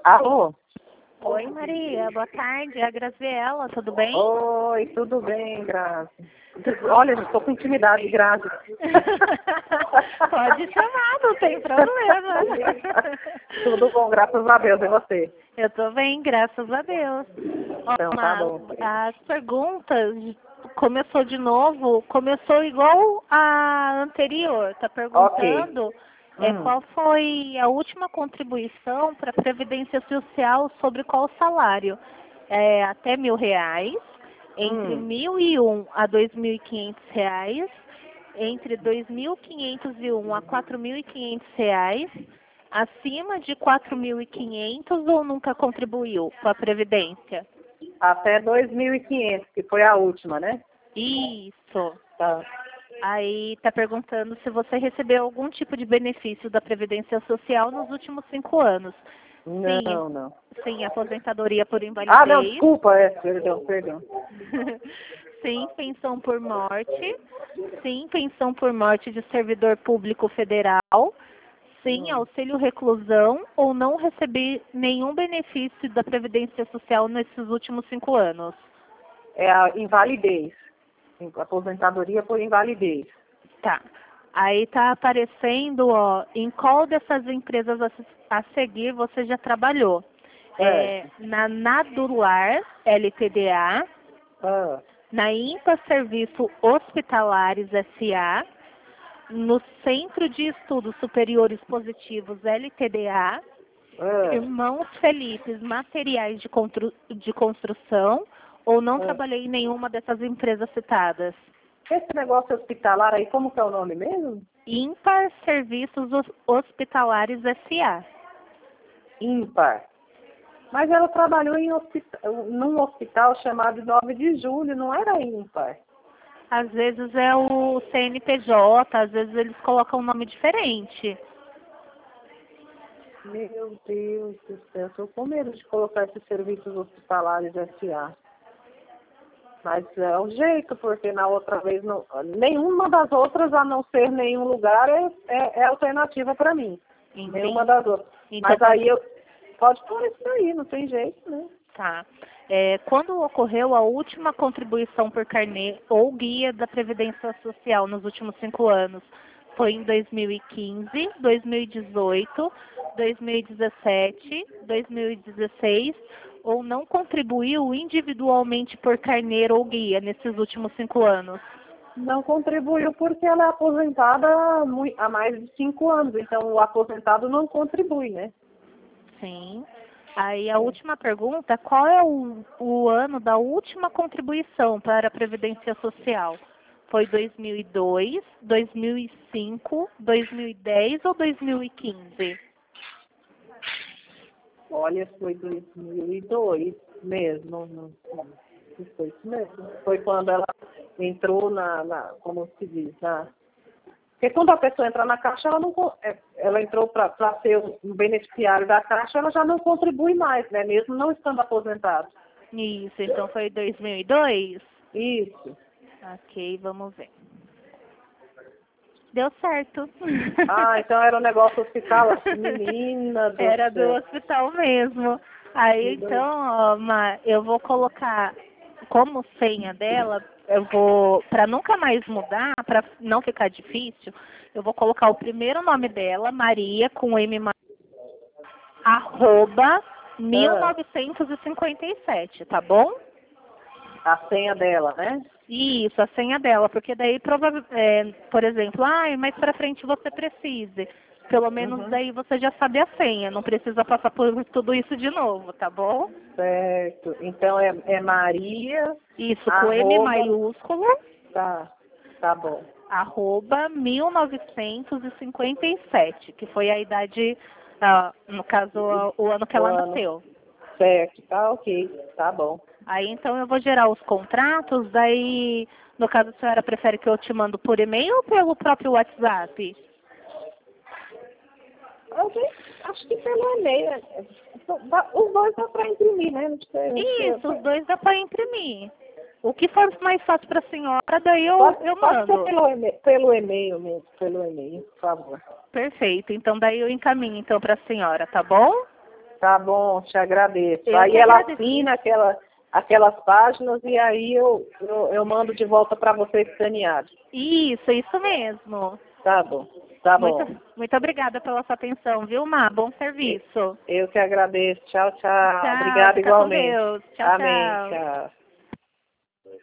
Alô? Oi, Maria. Boa tarde. É a Graziela, tudo bem? Oi, tudo bem, Grazi? Olha, eu estou com intimidade, Grazi. Pode chamar, não tem problema. Tudo bom, graças a Deus, e você? Eu tô bem, graças a Deus. Então, tá bom. As perguntas começou de novo, começou igual a anterior. Tá perguntando qual foi a última contribuição para a Previdência Social sobre qual salário? Até R$ 1.000, entre 1.001 a R$ 2.500, entre 2.501 a R$ 4.500, acima de 4.500 ou nunca contribuiu com a Previdência? Até 2.500, que foi a última, né? Isso. Tá. Aí está perguntando se você recebeu algum tipo de benefício da Previdência Social nos últimos 5 anos. Não, não. Sim, aposentadoria por invalidez. Ah, não, desculpa, perdão. Sim, pensão por morte. Sim, pensão por morte de servidor público federal. Sim, auxílio reclusão ou não receber nenhum benefício da Previdência Social nesses últimos 5 anos. É a invalidez. Aposentadoria por invalidez. Tá. Aí tá aparecendo, em qual dessas empresas a seguir você já trabalhou? Na Nadular LTDA, na IMPA Serviço Hospitalares SA, no Centro de Estudos Superiores Positivos LTDA, Irmãos Felipes Materiais de Construção, ou não trabalhei em nenhuma dessas empresas citadas? Esse negócio hospitalar aí, como que é o nome mesmo? Ímpar Serviços Hospitalares SA. Ímpar. Mas ela trabalhou num hospital chamado 9 de Julho, não era ímpar. Às vezes é o CNPJ, às vezes eles colocam um nome diferente. Meu Deus do céu, estou com medo de colocar esses serviços hospitalares SA. Mas é o jeito, porque na outra vez, nenhuma das outras, a não ser nenhum lugar, é alternativa para mim. Entendi. Nenhuma das outras. Então, mas aí pode pôr isso aí, não tem jeito, né? Tá. Quando ocorreu a última contribuição por carnê ou guia da Previdência Social nos últimos 5 anos? Foi em 2015, 2018, 2017, 2016, ou não contribuiu individualmente por carneiro ou guia nesses últimos 5 anos? Não contribuiu porque ela é aposentada há mais de 5 anos, então o aposentado não contribui, né? Sim. Aí a última pergunta, qual é o ano da última contribuição para a Previdência Social? Foi 2002, 2005, 2010 ou 2015? Olha, foi 2002 mesmo. Foi isso mesmo. Foi quando ela entrou como se diz, porque quando a pessoa entra na Caixa, ela entrou para ser um beneficiário da Caixa, ela já não contribui mais, né? Mesmo não estando aposentado. Isso, então foi 2002? Isso. Ok, vamos ver. Deu certo. Ah, então era um negócio hospital, menina do Era céu. do hospital mesmo. Aí então, eu vou colocar como senha dela, para nunca mais mudar, para não ficar difícil, eu vou colocar o primeiro nome dela, Maria, com M, @ 1957, tá bom? A senha dela, né? Isso, a senha dela, porque daí, por exemplo, mais pra frente você precise. Pelo menos daí você já sabe a senha, não precisa passar por tudo isso de novo, tá bom? Certo. Então é Maria. Isso, com M maiúsculo. Tá bom. @ 1957, que foi a idade, no caso, o ano que ela nasceu. Certo, tá ok, tá bom. Aí então eu vou gerar os contratos, daí, no caso, a senhora prefere que eu te mando por e-mail ou pelo próprio WhatsApp? Acho que pelo e-mail. Os dois dá para imprimir, né? Não sei, Isso, os dois dá para imprimir. O que for mais fácil para a senhora, daí eu mando. Pode ser pelo e-mail mesmo, pelo e-mail, por favor. Perfeito, então daí eu encaminho então para a senhora, tá bom? Tá bom, te agradeço. Eu Aí que ela agradeço. assina aquelas páginas e aí eu mando de volta para você escaneado. Isso mesmo. Tá bom, tá bom. Muito obrigada pela sua atenção, viu, Má? Bom serviço. Eu que agradeço. Tchau, tchau. Tchau, Obrigada fica com igualmente. Deus. Tchau, Amém. tchau. Tchau.